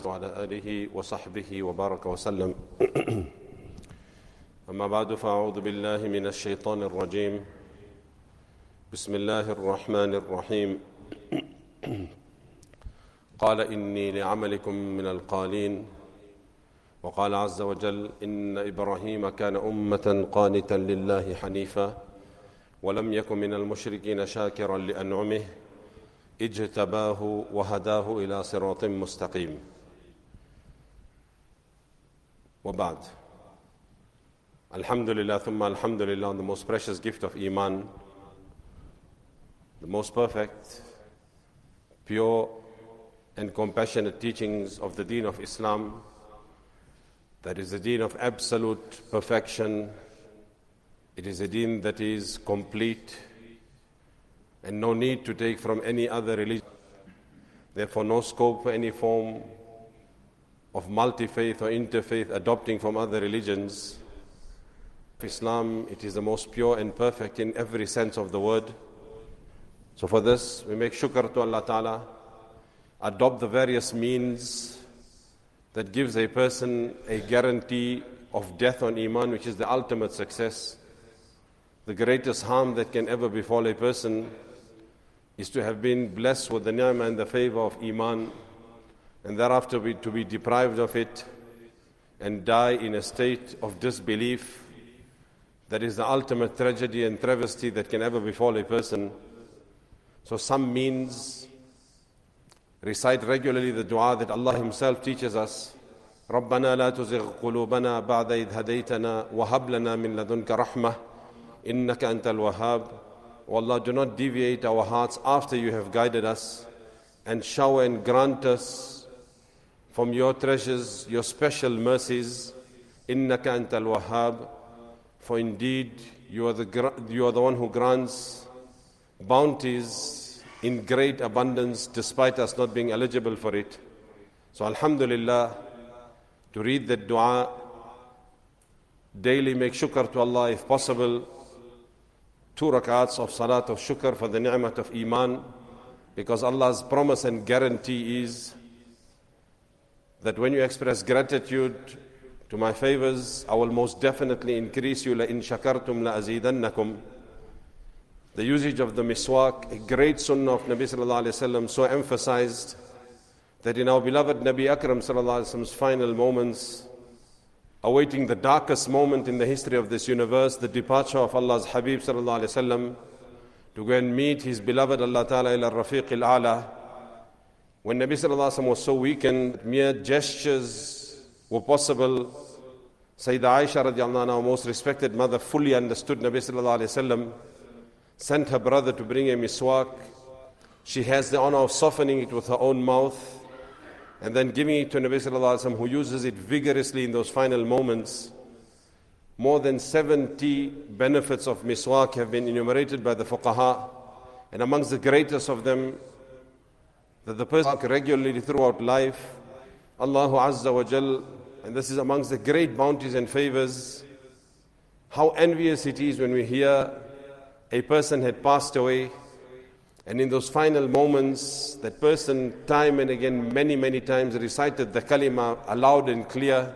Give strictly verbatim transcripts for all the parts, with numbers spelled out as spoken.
وعلى آله وصحبه وبارك وسلم. أما بعد فأعوذ بالله من الشيطان الرجيم. بسم الله الرحمن الرحيم. قال إني لعملكم من القالين. وقال عز وجل إن إبراهيم كان أمة قانتا لله حنيفا ولم يكن من المشركين شاكرا لأنعمه اجتباه وهداه إلى صراط مستقيم. وبعد. Alhamdulillah, thumma alhamdulillah, on the most precious gift of Iman, the most perfect, pure and compassionate teachings of the Deen of Islam, that is the Deen of absolute perfection. It is a Deen that is complete and no need to take from any other religion. Therefore, no scope for any form of multi-faith or interfaith adopting from other religions. Islam, it is the most pure and perfect in every sense of the word. So for this, we make shukr to Allah Ta'ala, adopt the various means that gives a person a guarantee of death on Iman, which is the ultimate success. The greatest harm that can ever befall a person is to have been blessed with the ni'mah and the favor of Iman, and thereafter be, to be deprived of it and die in a state of disbelief. That is the ultimate tragedy and travesty that can ever befall a person. So some means: recite regularly the dua that Allah Himself teaches us. رَبَّنَا لَا تُزِغْ قُلُوبَنَا بَعْدَ إِذْ هَدَيْتَنَا وَهَبْ لَنَا مِن لَدُنْكَ رَحْمَةً إِنَّكَ أَنْتَ الْوَهَّابُ. O Allah, do not deviate our hearts after you have guided us, and shower and grant us from your treasures, your special mercies. إِنَّكَ أَنْتَ الْوَهَّابُ. For indeed, you are the you are the one who grants bounties in great abundance despite us not being eligible for it. So alhamdulillah, to read that dua daily, make shukr to Allah if possible. Two rak'ats of salat of shukr for the ni'mat of Iman, because Allah's promise and guarantee is that when you express gratitude to my favors, I will most definitely increase you. لَإِن شَكَرْتُمْ لَأَزِيدَنَّكُمْ. The usage of the miswak, a great sunnah of Nabi sallallahu alayhi wa sallam, so emphasized that in our beloved Nabi Akram sallallahu alayhi wa sallam's final moments, awaiting the darkest moment in the history of this universe, the departure of Allah's Habib sallallahu alayhi wa sallam, to go and meet his beloved Allah Ta'ala ila Rafiq al-A'la. When Nabi sallallahu alayhi wa sallam was so weakened, mere gestures were possible. Sayyidah Aisha radiallahu anha, our most respected mother, fully understood Nabi sallallahu alayhi wa sallam, sent her brother to bring a miswak. She has the honor of softening it with her own mouth and then giving it to Nabi sallallahu alayhi wa sallam, who uses it vigorously in those final moments. More than seventy benefits of miswak have been enumerated by the fuqaha, and amongst the greatest of them, that the person regularly throughout life, Allahu Azza wa Jal, and this is amongst the great bounties and favors. How envious it is when we hear a person had passed away, and in those final moments, that person time and again, many, many times recited the kalima aloud and clear.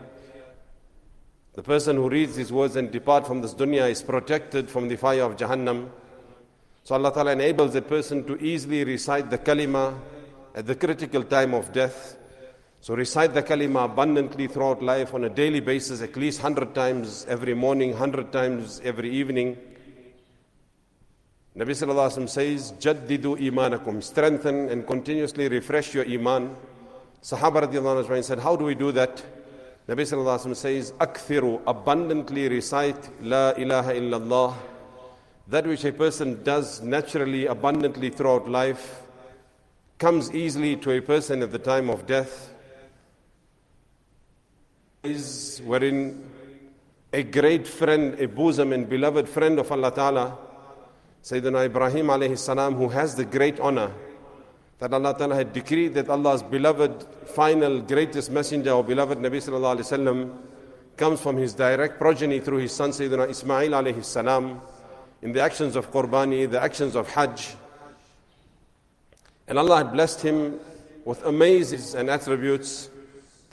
The person who reads these words and depart from this dunya is protected from the fire of Jahannam. So Allah Ta'ala enables that person to easily recite the kalima at the critical time of death. So recite the kalima abundantly throughout life on a daily basis, at least one hundred times every morning, one hundred times every evening. Nabi sallallahu alayhi wa sallam says, Jaddidu imanakum, strengthen and continuously refresh your iman. Sahaba radiallahu anhu said, how do we do that? Nabi sallallahu alayhi wa sallam says, Akthiru, abundantly recite La ilaha illallah. That which a person does naturally, abundantly throughout life, comes easily to a person at the time of death. Is wherein a great friend, a bosom and beloved friend of Allah Ta'ala, Sayyidina Ibrahim alayhi salam, who has the great honor that Allah Ta'ala had decreed that Allah's beloved, final, greatest messenger, or beloved Nabi sallallahu alayhi wa sallam, comes from his direct progeny through his son Sayyidina Ismail alayhi salam, in the actions of Qurbani, the actions of Hajj. And Allah had blessed him with amazing and attributes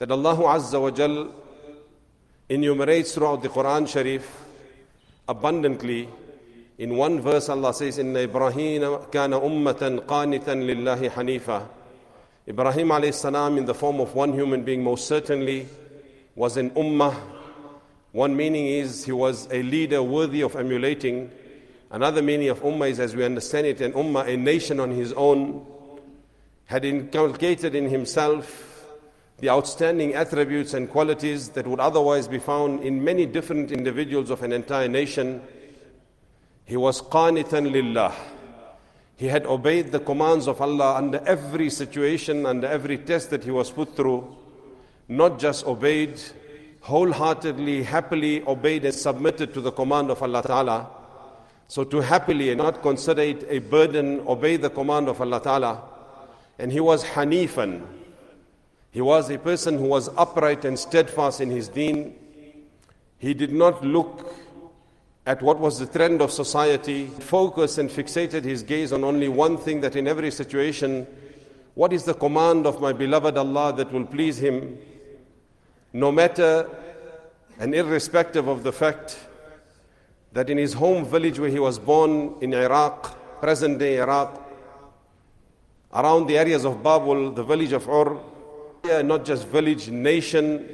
that Allah Azza wa Jal enumerates throughout the Quran Sharif abundantly. In one verse Allah says, Inna Ibrahim kana ummatan qanitan lillahi hanifa. Ibrahim alayhi salam, in the form of one human being, most certainly was an ummah. One meaning is he was a leader worthy of emulating. Another meaning of ummah is, as we understand it, an ummah, a nation on his own, had inculcated in himself the outstanding attributes and qualities that would otherwise be found in many different individuals of an entire nation. He was qanitan lillah. He had obeyed the commands of Allah under every situation, under every test that he was put through. Not just obeyed, wholeheartedly, happily obeyed and submitted to the command of Allah Ta'ala. So to happily and not consider it a burden, obey the command of Allah Ta'ala. And he was hanifan. He was a person who was upright and steadfast in his deen. He did not look at what was the trend of society, focused and fixated his gaze on only one thing, that in every situation, what is the command of my beloved Allah that will please him, no matter and irrespective of the fact that in his home village where he was born in Iraq, present-day Iraq, around the areas of Babul, the village of Ur, not just village, nation,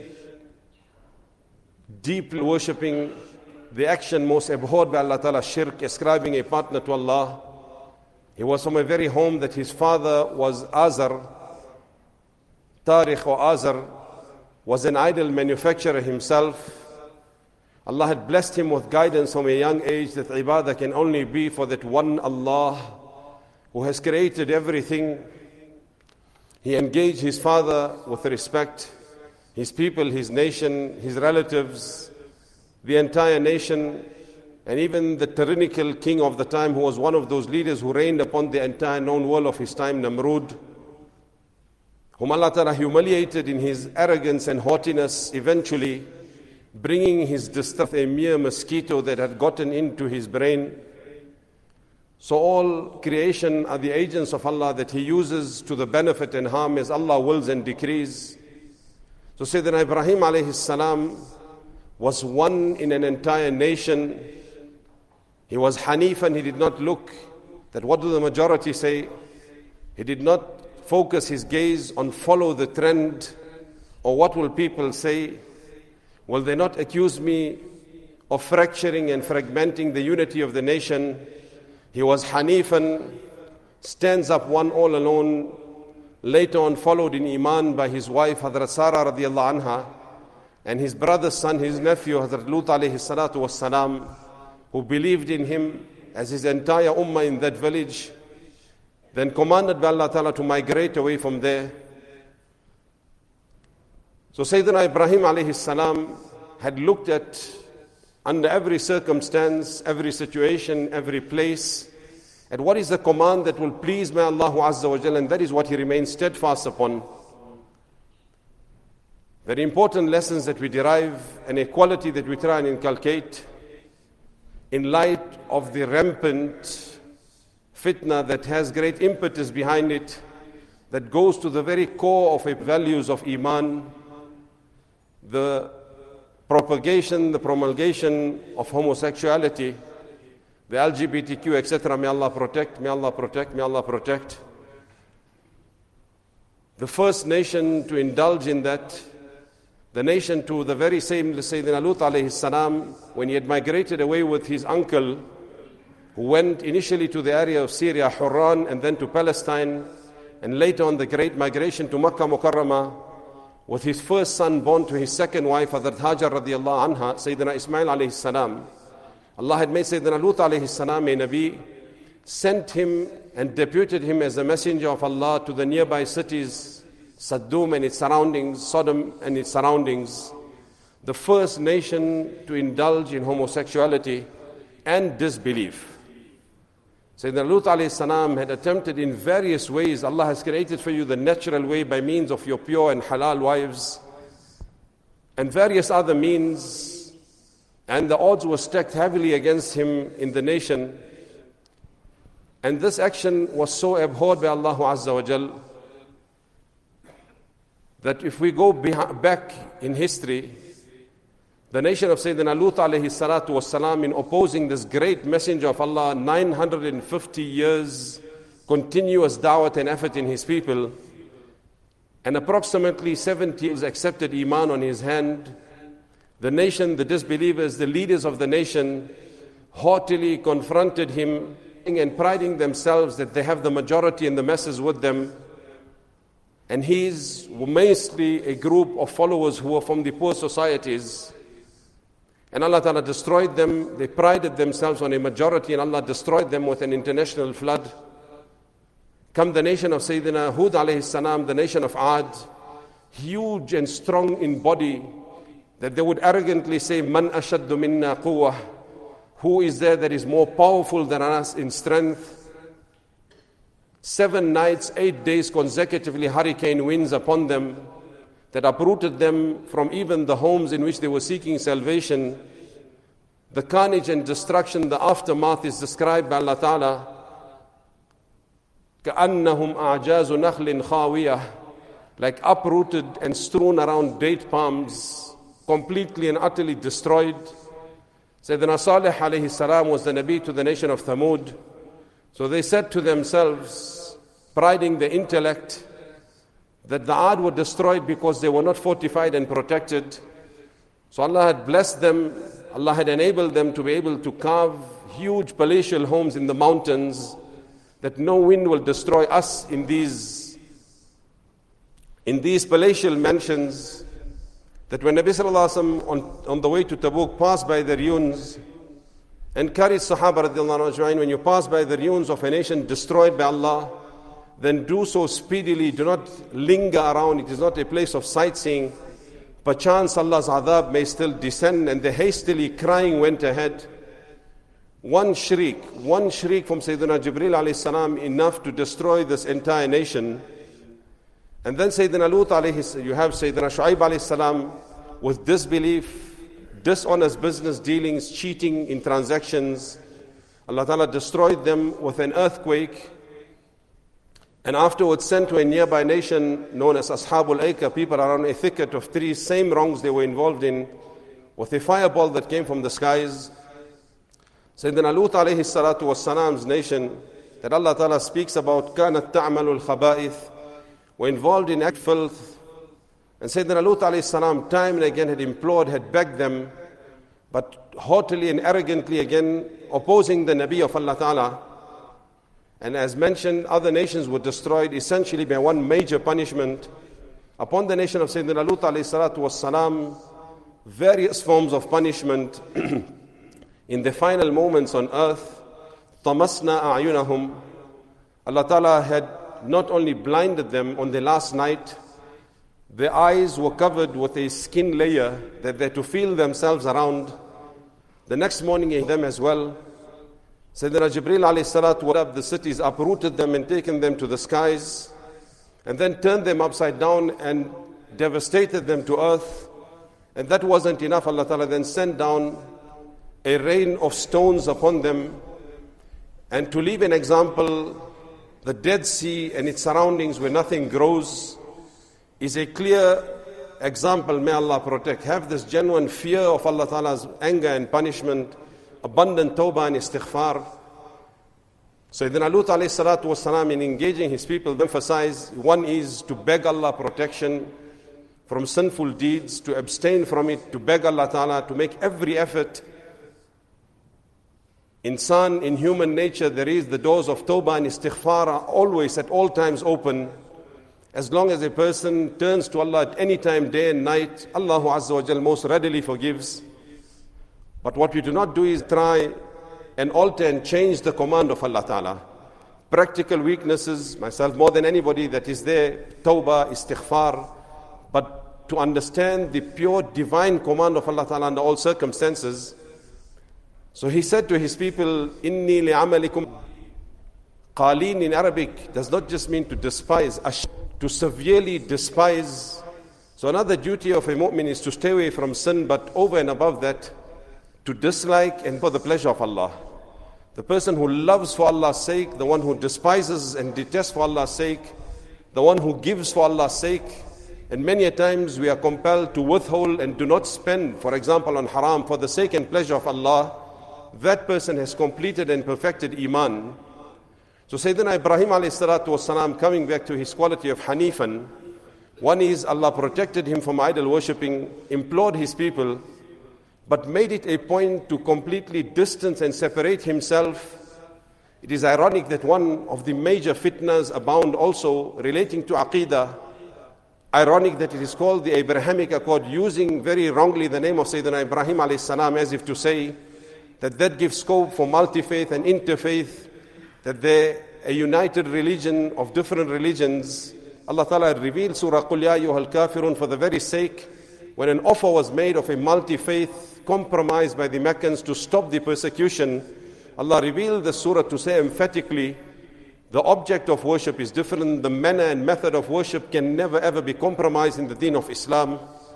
deeply worshipping the action most abhorred by Allah Ta'ala, shirk, ascribing a partner to Allah. He was from a very home that his father was Azar, Tariq or Azar, was an idol manufacturer himself. Allah had blessed him with guidance from a young age that ibadah can only be for that one Allah who has created everything. He engaged his father with respect, his people, his nation, his relatives, the entire nation, and even the tyrannical king of the time, who was one of those leaders who reigned upon the entire known world of his time, Namrud, whom Allah Ta'ala humiliated in his arrogance and haughtiness, eventually bringing his distress a mere mosquito that had gotten into his brain. So all creation are the agents of Allah that He uses to the benefit and harm as Allah wills and decrees. So Sayyidina Ibrahim alayhi salam was one in an entire nation. He was Hanifan. He did not look that what do the majority say. He did not focus his gaze on follow the trend or what will people say. Will they not accuse me of fracturing and fragmenting the unity of the nation? He was Hanifan, stands up one all alone, later on followed in Iman by his wife Hazrat Sarah radiallahu anha, and his brother's son, his nephew Hazrat Lut alayhi salatu wassalam, who believed in him as his entire ummah in that village, then commanded by Allah Ta'ala to migrate away from there. So Sayyidina Ibrahim alayhi salam had looked at, under every circumstance, every situation, every place, at what is the command that will please my Allah Azza wa Jalla, and that is what he remains steadfast upon. Very important lessons that we derive and a quality that we try and inculcate in light of the rampant fitna that has great impetus behind it, that goes to the very core of the values of Iman, the propagation, the promulgation of homosexuality, the L G B T Q, et cetera. May Allah protect, may Allah protect, may Allah protect. The first nation to indulge in that, the nation to the very same Sayyidina Lut alayhi salam, when he had migrated away with his uncle, who went initially to the area of Syria, Hurran, and then to Palestine, and later on the great migration to Makkah Mukarramah, with his first son born to his second wife, Hazrat Hajar radiallahu anha, Sayyidina Ismail alayhi salam. Allah had made Sayyidina Lut alayhi salam a Nabi, sent him and deputed him as a messenger of Allah to the nearby cities, Saddum and its surroundings, Sodom and its surroundings, the first nation to indulge in homosexuality and disbelief. Sayyidina Lut alayhi salam had attempted in various ways. Allah has created for you the natural way by means of your pure and halal wives and various other means, and the odds were stacked heavily against him in the nation. And this action was so abhorred by Allah Azza wa Jal that if we go back in history, the nation of Sayyidina Lut alayhi salatu was salam, in opposing this great messenger of Allah, nine hundred fifty years continuous da'wat and effort in his people, and approximately seventy years accepted iman on his hand. The nation, the disbelievers, the leaders of the nation haughtily confronted him and priding themselves that they have the majority and the masses with them. And he's mostly a group of followers who were from the poor societies. And Allah Ta'ala destroyed them. They prided themselves on a majority, and Allah destroyed them with an international flood. Come the nation of Sayyidina Hud alayhi salam, the nation of Ad, huge and strong in body, that they would arrogantly say, Man ashaddu minna quwwah, who is there that is more powerful than us in strength? Seven nights, eight days consecutively, hurricane winds upon them that uprooted them from even the homes in which they were seeking salvation. The carnage and destruction, the aftermath is described by Allah Ta'ala. كَأَنَّهُمْ أَعْجَازُ نَخْلٍ خَاوِيَةٍ, like uprooted and strewn around date palms, completely and utterly destroyed. Sayyidina Salih alayhi salam was the Nabi to the nation of Thamud. So they said to themselves, priding their intellect, that the Ad were destroyed because they were not fortified and protected. So Allah had blessed them, Allah had enabled them to be able to carve huge palatial homes in the mountains, that no wind will destroy us in these, in these palatial mansions. That when Nabi Sallallahu Alaihi Wasallam on, on the way to Tabuk passed by the ruins, encouraged Sahaba radiallahu anhu, when you pass by the ruins of a nation destroyed by Allah, then do so speedily, do not linger around. It is not a place of sightseeing. Perchance Allah's adhab may still descend, and they hastily crying went ahead. One shriek, one shriek from Sayyidina Jibreel alayhi salam, enough to destroy this entire nation. And then Sayyidina Lut alayhi, you have Sayyidina Shu'aib alayhi salam with disbelief, dishonest business dealings, cheating in transactions. Allah Ta'ala destroyed them with an earthquake, and afterwards sent to a nearby nation known as Ashabul Aika, people around a thicket of trees, same wrongs they were involved in, with a fireball that came from the skies. Sayyidina Lut alayhi salatu was salam's nation that Allah Ta'ala speaks about, كانت تعمل الخبائث, were involved in act filth. And Sayyidina Lut alayhi salam time and again had implored, had begged them, but haughtily and arrogantly again opposing the Nabi of Allah Ta'ala. And as mentioned, other nations were destroyed essentially by one major punishment. Upon the nation of Sayyidina Lut alayhi salatu was salam, various forms of punishment in the final moments on earth. طَمَسْنَا أَعْيُنَهُمْ, Allah Ta'ala had not only blinded them on the last night, their eyes were covered with a skin layer that they had to feel themselves around. The next morning in them as well, Sayyidina Jibreel alayhi salatu wa up the cities, uprooted them and taken them to the skies, and then turned them upside down and devastated them to earth. And that wasn't enough. Allah Ta'ala then sent down a rain of stones upon them. And to leave an example, the Dead Sea and its surroundings where nothing grows is a clear example. May Allah protect. Have this genuine fear of Allah Ta'ala's anger and punishment, abundant tawbah and istighfar. Sayyidina Lut alayhi salatu was salam, in engaging his people, emphasize one is to beg Allah protection from sinful deeds, to abstain from it, to beg Allah Ta'ala, to make every effort. Insan, in human nature, there is the doors of tawbah and istighfar are always at all times open. As long as a person turns to Allah at any time, day and night, Allahu Azza wa Jal most readily forgives. But what we do not do is try and alter and change the command of Allah Ta'ala. Practical weaknesses, myself more than anybody that is there, tawbah, istighfar, but to understand the pure divine command of Allah Ta'ala under all circumstances. So he said to his people, Inni li'amalikum. Qaleen in Arabic does not just mean to despise, to severely despise. So another duty of a mu'min is to stay away from sin, but over and above that, to dislike and for the pleasure of Allah. The person who loves for Allah's sake, the one who despises and detests for Allah's sake, the one who gives for Allah's sake, And many a times we are compelled to withhold and do not spend, for example, on haram for the sake and pleasure of Allah. That person has completed and perfected Iman. So Sayyidina Ibrahim alayhi salatu wasalam, coming back to his quality of Hanifan, one is Allah protected him from idol worshipping, implored his people, but made it a point to completely distance and separate himself. It is ironic that one of the major fitnas abound also relating to Aqidah. Ironic that it is called the Abrahamic Accord, using very wrongly the name of Sayyidina Ibrahim alayhi salam, as if to say that that gives scope for multi-faith and interfaith, that they're a united religion of different religions. Allah Ta'ala revealed Surah Qul Ya Ayyuhal Kafirun for the very sake, when an offer was made of a multi-faith compromise by the Meccans to stop the persecution, Allah revealed the surah to say emphatically, the object of worship is different. The manner and method of worship can never ever be compromised in the deen of Islam.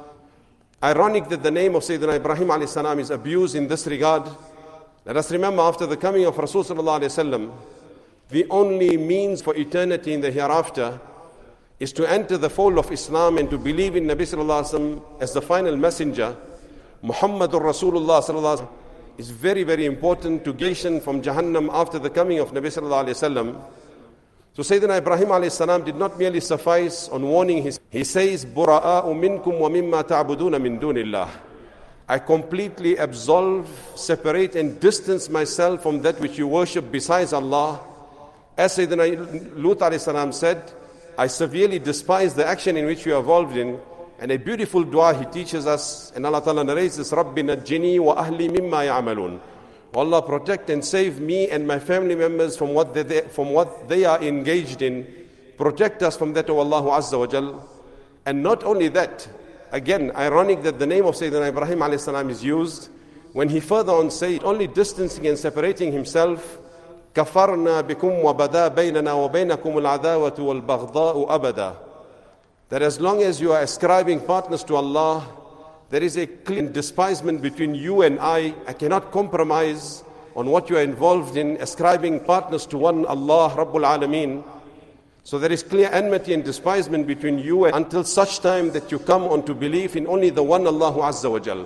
Ironic that the name of Sayyidina Ibrahim alayhi salam is abused in this regard. Let us remember, after the coming of Rasul sallallahu alayhi wasallam, the only means for eternity in the hereafter is to enter the fold of Islam and to believe in Nabi sallallahu alayhi wasallam as the final messenger. Muhammadur Rasulullah sallallahu alayhi wasallam is very, very important to gain from Jahannam after the coming of Nabi sallallahu alayhi wasallam. So Sayyidina Ibrahim alayhi salam did not merely suffice on warning his, he says, Bura'a'u minkum wa mimma ta'buduna min dunillah. I completely absolve, separate and distance myself from that which you worship besides Allah. As Sayyidina Lut alayhi salam said, I severely despise the action in which you are involved in. And a beautiful dua he teaches us, and Allah Ta'ala narrates this, Rabbi najjini wa ahli mimma ya'malun. Allah, protect and save me and my family members from what they, from what they are engaged in. Protect us from that, O Allah Azza wa Jal. And not only that, again, ironic that the name of Sayyidina Ibrahim alayhi salam is used, when he further on said, only distancing and separating himself, كَفَرْنَا بِكُمْ وَبَدَا بَيْنَنَا وَبَيْنَكُمُ الْعَدَاوَةُ وَالْبَغْضَاءُ أَبَدًا. That as long as you are ascribing partners to Allah, there is a clear despisement between you and I. I cannot compromise on what you are involved in, ascribing partners to one Allah Rabbul Alameen. So there is clear enmity and despisement between you and until such time that you come on to believe in only the one Allah Azza wa Jal.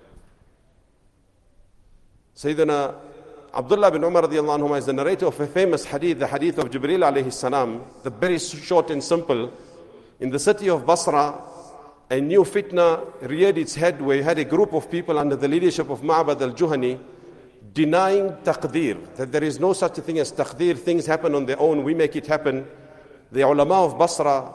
Sayyidina Abdullah bin Umar radiallahu anhu is the narrator of a famous hadith, the hadith of Jibreel alayhi salam, the very short and simple. In the city of Basra, a new fitna reared its head where you had a group of people under the leadership of Ma'bad al-Juhani denying taqdeer, that there is no such a thing as taqdeer, things happen on their own, we make it happen. The ulama of Basra,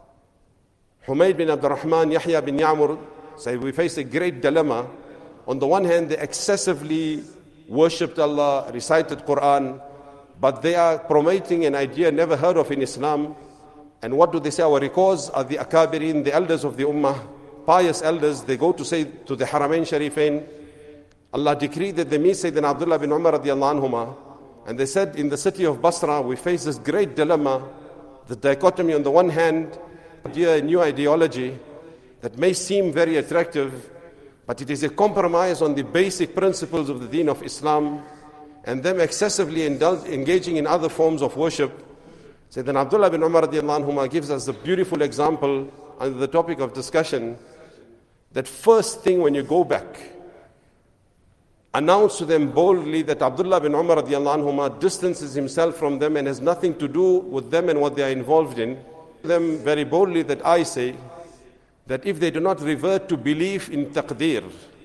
Humayd bin Abdul Rahman, Yahya bin Ya'mur, say we face a great dilemma. On the one hand, they excessively worshipped Allah, recited Quran, but they are promoting an idea never heard of in Islam. And what do they say? Our records are the Akabirin, the elders of the Ummah, pious elders. They go to say to the Haramain Sharifain, Allah decreed that they meet Sayyidina Abdullah bin Umar radiallahu anhuma. And they said, in the city of Basra, we face this great dilemma, the dichotomy on the one hand, a new ideology that may seem very attractive, but it is a compromise on the basic principles of the deen of Islam, and them excessively indulge, engaging in other forms of worship. Sayyidina Abdullah bin Umar radiallahu anhuma gives us a beautiful example under the topic of discussion, that first thing when you go back, announce to them boldly that Abdullah bin Umar radiallahu anhuma distances himself from them and has nothing to do with them and what they are involved in. Them very boldly that I say that if they do not revert to belief in taqdeer,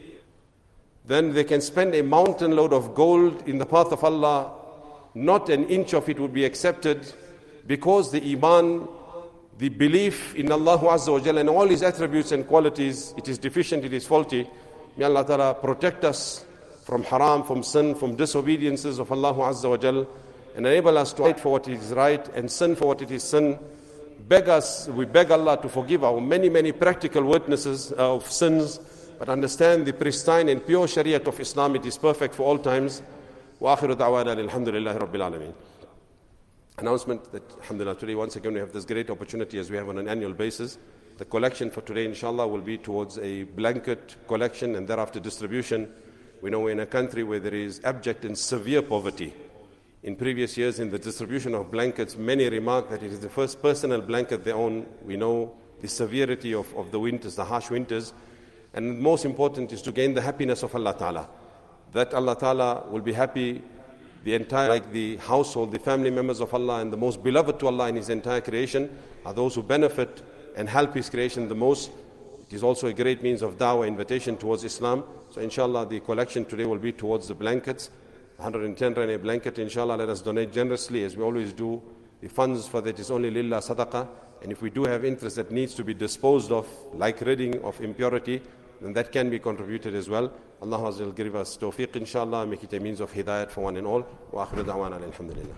then they can spend a mountain load of gold in the path of Allah, not an inch of it would be accepted, because the iman, the belief in Allah Azza wa Jalla and all His attributes and qualities, it is deficient, it is faulty. May Allah Ta'ala protect us from haram, from sin, from disobediences of Allah Azza wa Jalla, and enable us to fight for what is right and sin for what it is sin. Beg us, we beg Allah to forgive our many, many practical witnesses of sins, but understand the pristine and pure Shariat of Islam, it is perfect for all times. Wa akhiru da'wana alhamdulillahi rabbil alameen. Announcement that, alhamdulillah, today once again we have this great opportunity as we have on an annual basis. The collection for today, inshallah, will be towards a blanket collection and thereafter distribution. We know we're in a country where there is abject and severe poverty. In previous years, in the distribution of blankets, many remark that it is the first personal blanket they own. We know the severity of, of the winters, the harsh winters. And most important is to gain the happiness of Allah Ta'ala. That Allah Ta'ala will be happy, the entire, like the household, the family members of Allah, and the most beloved to Allah in His entire creation are those who benefit and help His creation the most. It is also a great means of da'wah, invitation towards Islam. So inshallah, the collection today will be towards the blankets. one hundred ten rand a blanket, inshallah, let us donate generously as we always do. The funds for that is only lillah sadaqah. And if we do have interest that needs to be disposed of, like ridding of impurity, then that can be contributed as well. Allah Azza will give us tawfiq, inshallah, make it a means of hidayat for one and all. Wa akhiru da'wana alhamdulillah.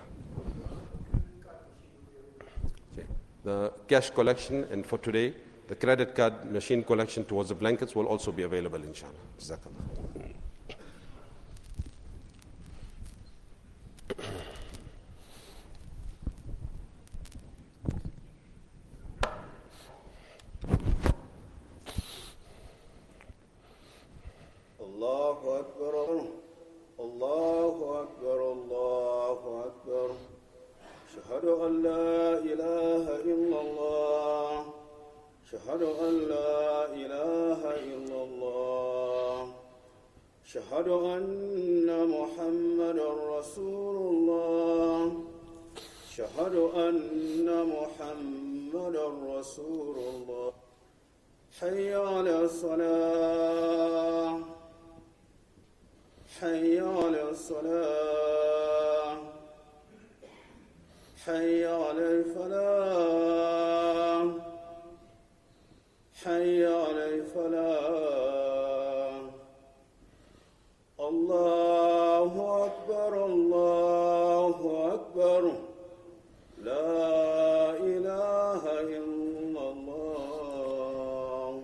Okay. The cash collection, and for today, the credit card machine collection towards the blankets will also be available, inshallah. Jazakallah. Allahu Akbar, Allahu Akbar, Allahu Akbar. Shahadu an la ilaha illallah. Shahadu an la ilaha illallah. Shahadu anna Muhammadan Rasulullah. Shahadu anna Muhammadan Rasulullah. Hayya ala salah. حي على الصلاة حي على الفلاح حي على الفلاح الله أكبر الله أكبر لا إله إلا الله.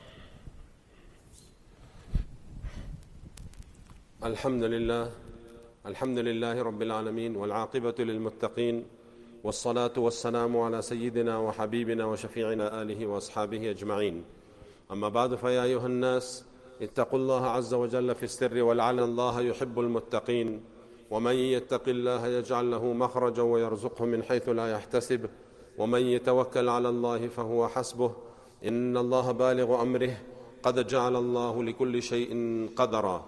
الحمد لله الحمد لله رب العالمين والعاقبة للمتقين والصلاة والسلام على سيدنا وحبيبنا وشفيعنا آله وأصحابه أجمعين. أما بعد، فيا أيها الناس اتقوا الله عز وجل في السر والعلن. الله يحب المتقين، ومن يتق الله يجعل له مخرجا ويرزقه من حيث لا يحتسب، ومن يتوكل على الله فهو حسبه، إن الله بالغ أمره، قد جعل الله لكل شيء قدرا.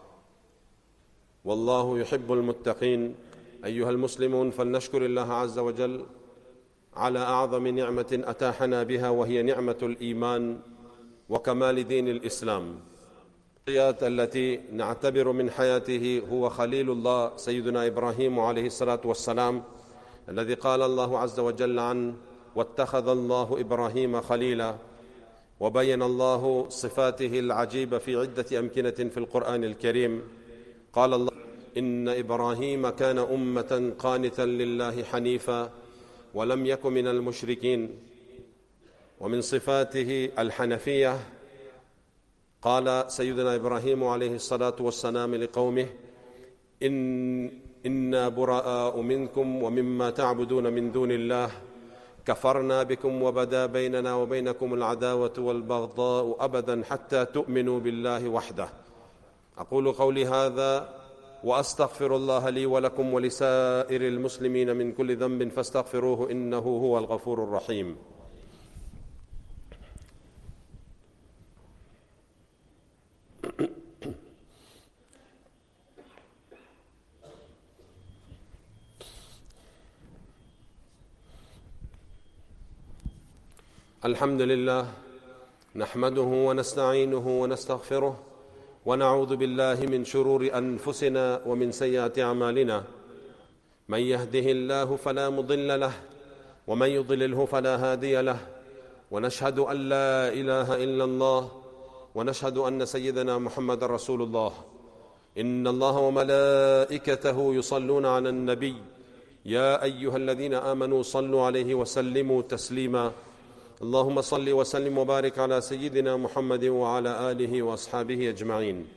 والله يحب المتقين. أيها المسلمون، فلنشكر الله عز وجل على أعظم نعمة أتاحنا بها، وهي نعمة الإيمان وكمال دين الإسلام. التي نعتبر من حياته هو خليل الله سيدنا إبراهيم عليه الصلاة والسلام، الذي قال الله عز وجل عنه: واتخذ الله إبراهيم خليلا. وبين الله صفاته العجيبة في عدة أمكنة في القرآن الكريم. قال الله: إن إبراهيم كان أمة قانتا لله حنيفا ولم يك من المشركين. ومن صفاته الحنفية قال سيدنا إبراهيم عليه الصلاة والسلام لقومه: إن إنا براء منكم ومما تعبدون من دون الله كفرنا بكم وبدا بيننا وبينكم العداوة والبغضاء أبدا حتى تؤمنوا بالله وحده. أقول قولي هذا وأستغفر الله لي ولكم ولسائر المسلمين من كل ذنب فاستغفروه إنه هو الغفور الرحيم. الحمد لله، نحمده ونستعينه ونستغفره، ونعوذ بالله من شرور أنفسنا ومن سيئات أعمالنا. من يهده الله فلا مضل له، ومن يضلله فلا هادي له. ونشهد أن لا إله إلا الله، ونشهد أن سيدنا محمد رسول الله. إن الله وملائكته يصلون على النبي، يا أيها الذين آمنوا صلوا عليه وسلموا تسليما. اللهم صل وسلم وبارك على سيدنا محمد وعلى آله وأصحابه أجمعين.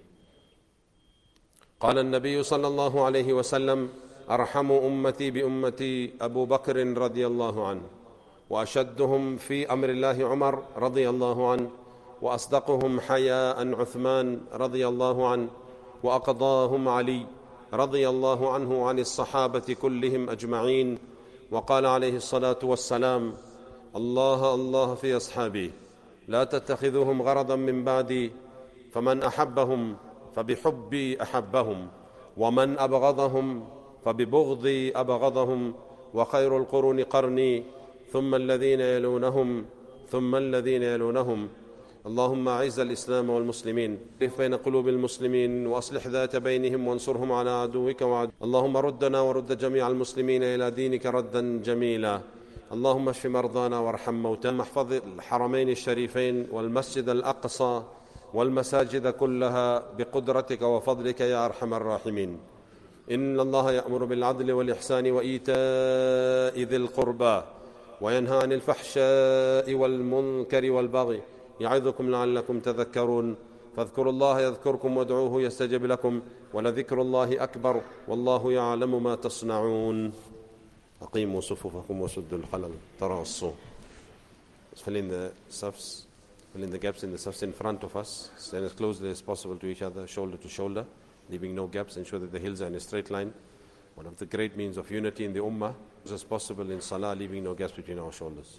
قال النبي صلى الله عليه وسلم: أرحم أمتي بأمتي أبو بكر رضي الله عنه، وأشدهم في أمر الله عمر رضي الله عنه، وأصدقهم حياء عثمان رضي الله عنه، وأقضاهم علي رضي الله عنه عن الصحابة كلهم أجمعين. وقال عليه الصلاة والسلام: الله الله في أصحابي لا تتخذوهم غرضا من بعدي فمن أحبهم فبحبي أحبهم ومن أبغضهم فببغضي أبغضهم وخير القرون قرني ثم الذين يلونهم ثم الذين يلونهم. اللهم أعز الإسلام والمسلمين، الف بين قلوب المسلمين وأصلح ذات بينهم وانصرهم على عدوك وعدو. اللهم ردنا ورد جميع المسلمين إلى دينك ردا جميلا. اللهم اشف مرضانا وارحم موتانا. احفظ الحرمين الشريفين والمسجد الأقصى والمساجد كلها بقدرتك وفضلك يا أرحم الراحمين. إن الله يأمر بالعدل والإحسان وإيتاء ذي القربى وينهى عن الفحشاء والمنكر والبغي يعظكم لعلكم تذكرون. فاذكروا الله يذكركم وادعوه يستجب لكم ولذكر الله أكبر والله يعلم ما تصنعون. أقيموا صفوفكم وسدوا الخلل تراصوا. Fill in the safs, fill in the gaps in the safs in front of us. Stand as closely as possible to each other, shoulder to shoulder, leaving no gaps. Ensure that the hills are in a straight line. One of the great means of unity in the ummah as possible in salah, leaving no gaps between our shoulders.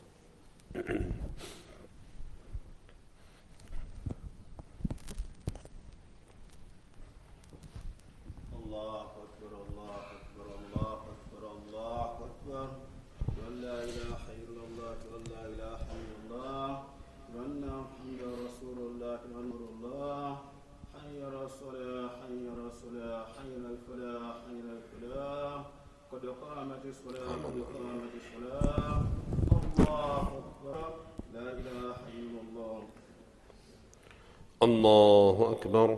الله أكبر.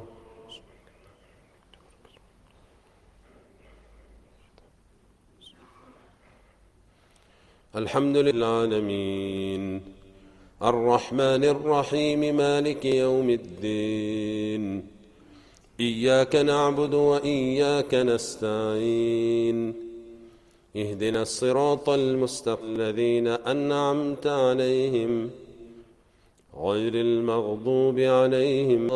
الحمد لله العالمين الرحمن الرحيم مالك يوم الدين إياك نعبد وإياك نستعين اهدنا الصراط المستقيم الذين أنعمت عليهم غير المغضوب عليهم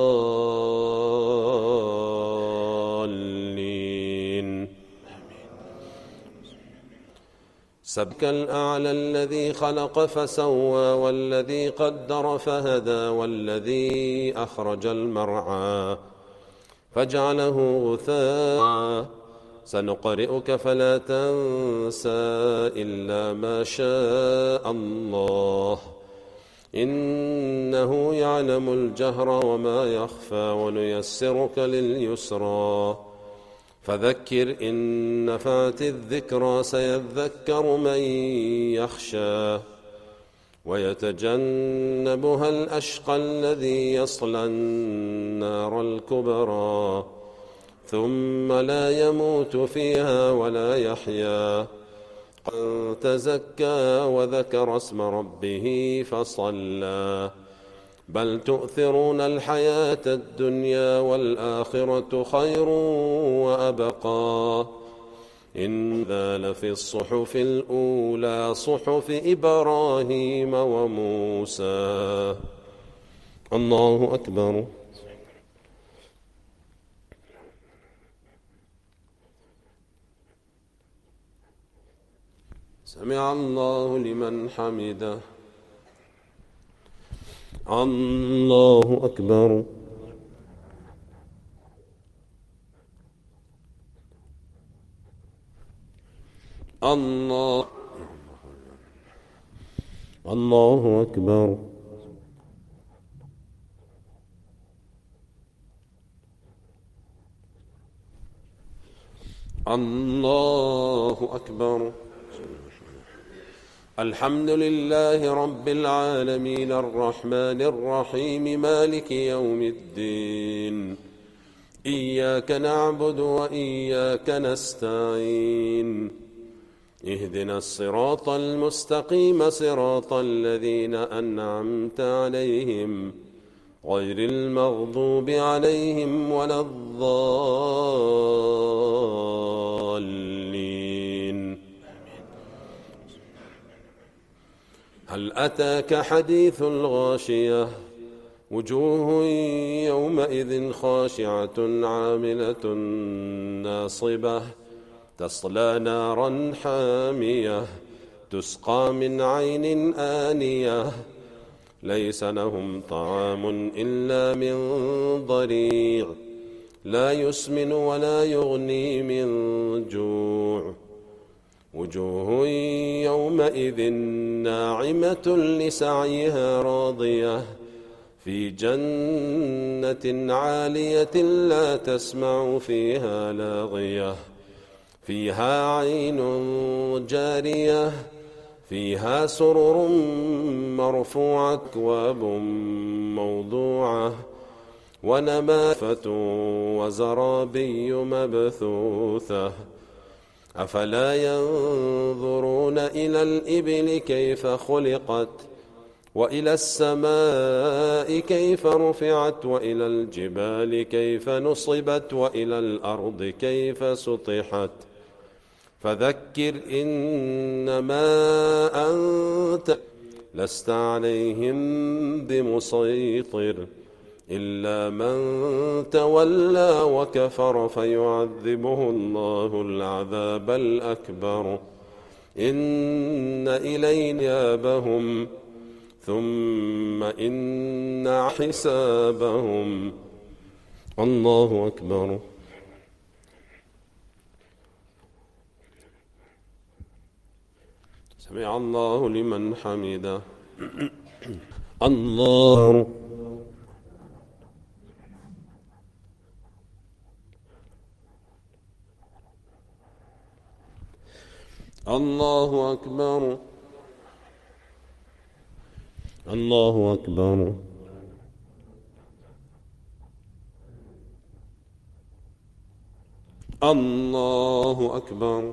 الضالين. سبك الأعلى الذي خلق فسوى والذي قدر فهدى والذي أخرج المرعى فجعله غثاء سنقرئك فلا تنسى إلا ما شاء الله إنه يعلم الجهر وما يخفى ونيسرك لليسرى فذكر إن نفعت الذكرى سيذكر من يخشى ويتجنبها الأشقى الذي يصلى النار الكبرى ثم لا يموت فيها ولا يحيا قد تزكى وذكر اسم ربه فصلى بل تؤثرون الحياة الدنيا والآخرة خير وأبقى إن ذا لفي الصحف الأولى صحف إبراهيم وموسى. الله أكبر. سمع الله لمن حمده. الله أكبر. الله الله أكبر. الله أكبر. الحمد لله رب العالمين الرحمن الرحيم مالك يوم الدين إياك نعبد وإياك نستعين اهدنا الصراط المستقيم صراط الذين أنعمت عليهم غير المغضوب عليهم ولا الضالين. هل أتاك حديث الغاشية وجوه يومئذ خاشعة عاملة ناصبة تصلى نارا حامية تسقى من عين آنية ليس لهم طعام إلا من ضريع لا يسمن ولا يغني من جوع وجوه يومئذ ناعمة لسعيها راضية في جنة عالية لا تسمع فيها لاغية فيها عين جارية فيها سرر مرفوعة أكواب موضوعة ونمافة وزرابي مبثوثة أفلا ينظرون إلى الإبل كيف خلقت وإلى السماء كيف رفعت وإلى الجبال كيف نصبت وإلى الأرض كيف سطحت فذكر إنما أنت لست عليهم بمسيطر إلا من تولى وكفر فيعذبه الله العذاب الأكبر إن إلينا إيابهم ثم إن حسابهم. الله أكبر. سمع الله لمن حمده. الله الله أكبر. الله أكبر. الله أكبر.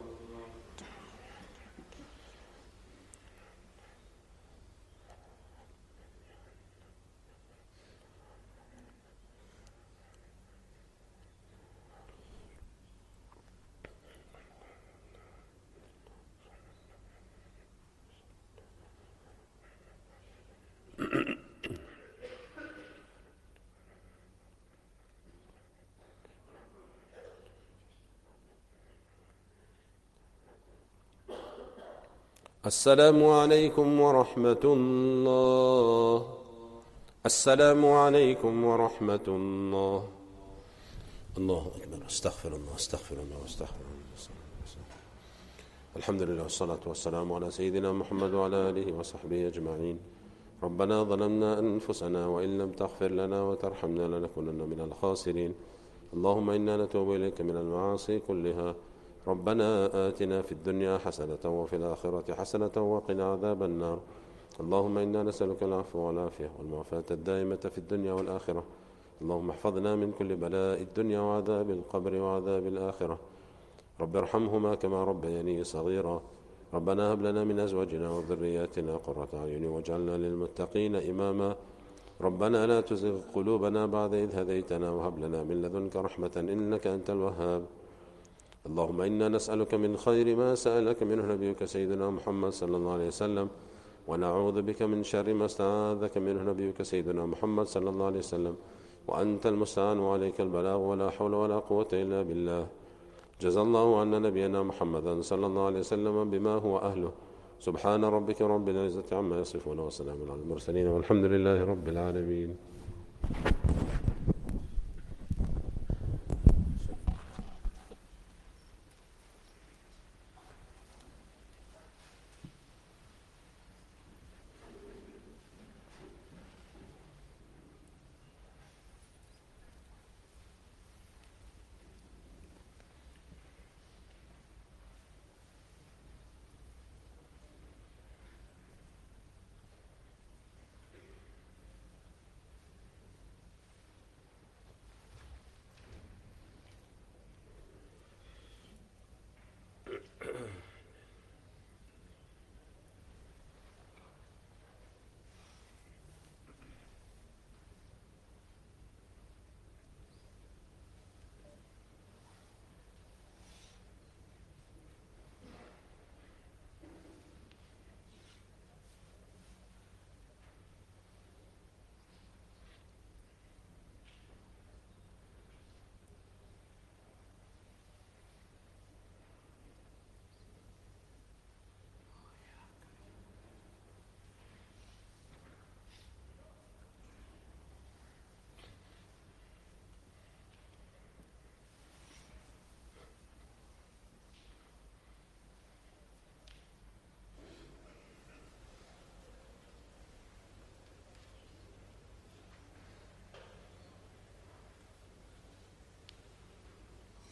السلام عليكم ورحمة الله. السلام عليكم ورحمة الله. الله أكبر. استغفر الله استغفر الله استغفر الله. الحمد لله والصلاة والسلام على سيدنا محمد وعلى آله وصحبه أجمعين. ربنا ظلمنا أنفسنا وإن لم تغفر لنا وترحمنا لنكونن من الخاسرين. اللهم إنا نتوب إليك من المعاصي كلها. ربنا آتنا في الدنيا حسنة وفي الآخرة حسنة وقنا عذاب النار. اللهم إنا نسألك العفو والعافية والمعافاة الدائمة في الدنيا والآخرة. اللهم احفظنا من كل بلاء الدنيا وعذاب القبر وعذاب الآخرة. رب ارحمهما كما ربياني صغيرا. ربنا هب لنا من أزواجنا وذرياتنا قرة أعين واجعلنا للمتقين إماما. ربنا لا تزغ قلوبنا بعد إذ هديتنا وهب لنا من لدنك رحمة إنك أنت الوهاب. اللهم إنا نسألك من خير ما سألك منه نبيك سيدنا محمد صلى الله عليه وسلم ونعوذ بك من شر ما استعاذك منه نبيك سيدنا محمد صلى الله عليه وسلم وأنت المستعان وعليك البلاغ ولا حول ولا قوة إلا بالله. جزا الله عنا نبينا محمدا صلى الله عليه وسلم بما هو أهله. سبحان ربك رب العزة عما يصفون وسلام على المرسلين والحمد لله رب العالمين.